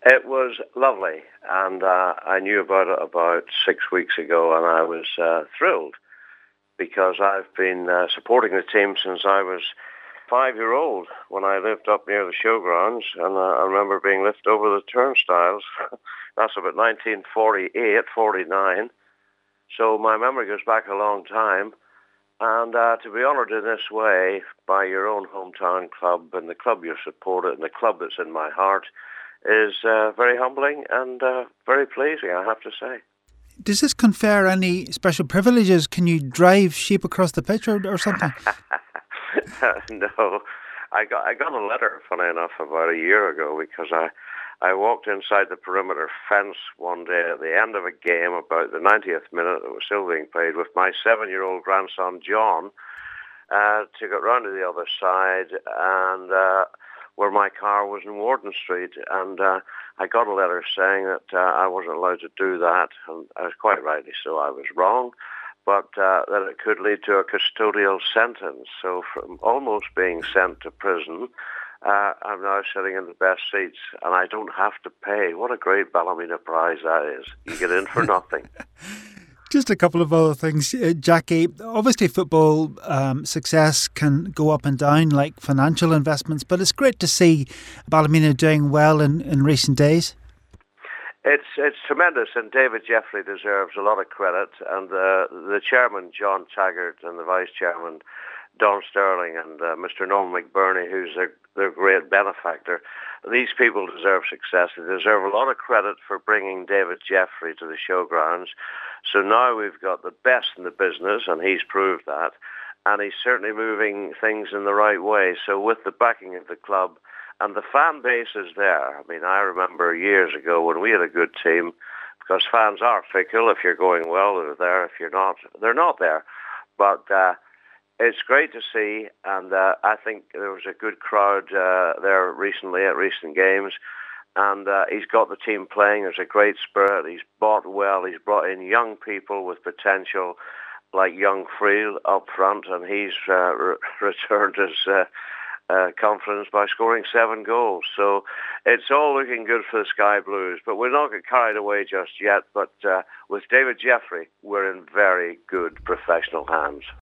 It was lovely, and I knew about it about 6 weeks ago, and I was thrilled because I've been supporting the team since I was 5-year-old when I lived up near the showgrounds, and I remember being lifted over the turnstiles. That's about 1948, 49. So my memory goes back a long time, and to be honoured in this way by your own hometown club and the club you supported and the club that's in my heart is very humbling and very pleasing, I have to say. Does this confer any special privileges? Can you drive sheep across the pitch or something? No, I got a letter, funny enough, about a year ago because I walked inside the perimeter fence one day at the end of a game, about the 90th minute that was still being played, with my 7-year-old grandson John to get round to the other side and where my car was in Warden Street, and I got a letter saying that I wasn't allowed to do that, and I was quite rightly so, I was wrong, but that it could lead to a custodial sentence. So from almost being sent to prison, I'm now sitting in the best seats, and I don't have to pay. What a great Ballymena prize that is. You get in for nothing. Just a couple of other things, Jackie. Obviously, football success can go up and down like financial investments, but it's great to see Ballymena doing well in recent days. It's tremendous, and David Jeffrey deserves a lot of credit, and the chairman, John Taggart, and the vice chairman, Don Sterling, and Mr. Norman McBurney, who's their great benefactor. These people deserve success. They deserve a lot of credit for bringing David Jeffrey to the showgrounds. So now we've got the best in the business, and he's proved that. And he's certainly moving things in the right way. So with the backing of the club, and the fan base is there. I mean, I remember years ago when we had a good team, because fans are fickle. If you're going well, they're there. If you're not, they're not there. But it's great to see, and I think there was a good crowd there recently at recent games, and he's got the team playing. There's a great spirit. He's bought well. He's brought in young people with potential, like young Friel up front, and he's returned his confidence by scoring 7 goals. So it's all looking good for the Sky Blues, but we're not get carried away just yet. But with David Jeffrey, we're in very good professional hands.